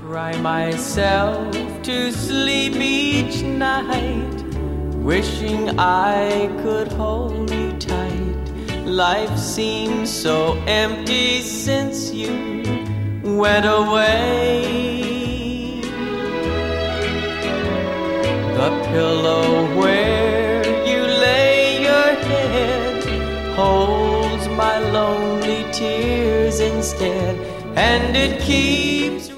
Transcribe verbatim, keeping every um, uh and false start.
cry myself to sleep each night, wishing I could hold you tight. Life seems so empty since you went away. The pillow where you lay your head holds my lonely tears instead, and it keeps